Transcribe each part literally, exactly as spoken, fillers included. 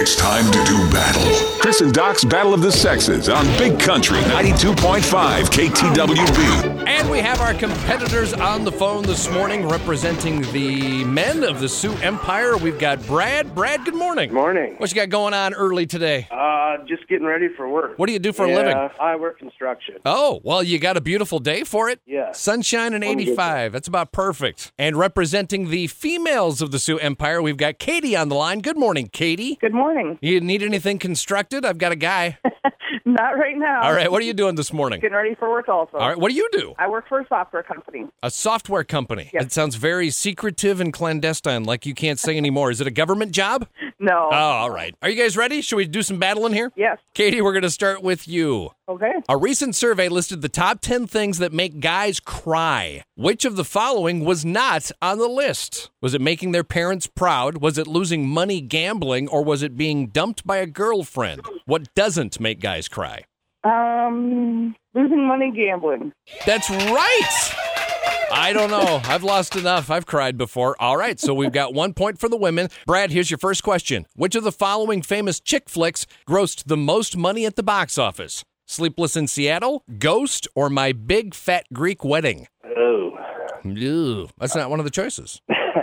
It's time to do battle. Chris and Doc's Battle of the Sexes on Big Country ninety-two point five K T W B. And we have our competitors on the phone this morning representing the men of the Sioux Empire. We've got Brad. Brad, good morning. Good morning. What you got going on early today? Uh, just getting ready for work. What do you do for yeah, a living? I work construction. Oh, well, you got a beautiful day for it? Yeah. Sunshine and eighty-five. That's about perfect. And representing the females of the Sioux Empire, we've got Katie on the line. Good morning, Katie. Good morning. You need anything constructed? I've got a guy. Not right now. All right, what are you doing this morning? Getting ready for work also. All right, what do you do? I work for a software company. A software company. Yes. It sounds very secretive and clandestine, like you can't say anymore. Is it a government job? No. Oh, all right. Are you guys ready? Should we do some battling here? Yes. Katie, we're going to start with you. Okay. A recent survey listed the top ten things that make guys cry. Which of the following was not on the list? Was it making their parents proud? Was it losing money gambling? Or was it being dumped by a girlfriend? What doesn't make guys cry? Um, losing money gambling. That's right. I don't know. I've lost enough. I've cried before. All right, so we've got one point for the women. Brad, here's your first question. Which of the following famous chick flicks grossed the most money at the box office? Sleepless in Seattle, Ghost, or My Big Fat Greek Wedding? Oh. Ew, that's not one of the choices.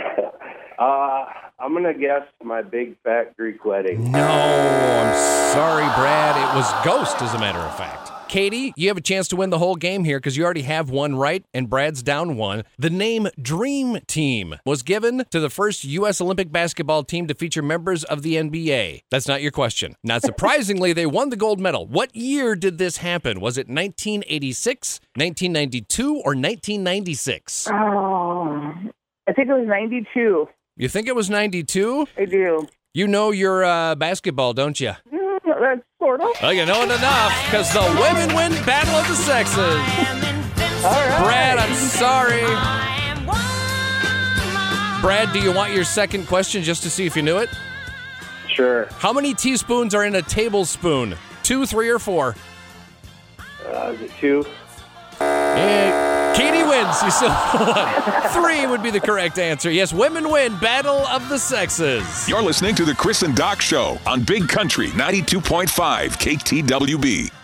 uh, I'm going to guess My Big Fat Greek Wedding. No, I'm sorry, Brad. It was Ghost, as a matter of fact. Katie, you have a chance to win the whole game here because you already have one right, and Brad's down one. The name Dream Team was given to the first U S Olympic basketball team to feature members of the N B A. That's not your question. Not surprisingly, they won the gold medal. What year did this happen? Was it nineteen eighty-six, nineteen ninety-two, or nineteen ninety-six? Oh, I think it was ninety-two. You think it was ninety-two? I do. You know your uh, basketball, don't you? Mm, that's sort of. Well, you know it enough, because the women win Battle of the Sexes. All right. Brad, I'm sorry. Brad, do you want your second question just to see if you knew it? Sure. How many teaspoons are in a tablespoon? Two, three, or four? Uh, is it two? Yeah, Katie wins. You still won. Three would be the correct answer. Yes, women win Battle of the Sexes. You're listening to the Chris and Doc Show on Big Country ninety-two point five K T W B.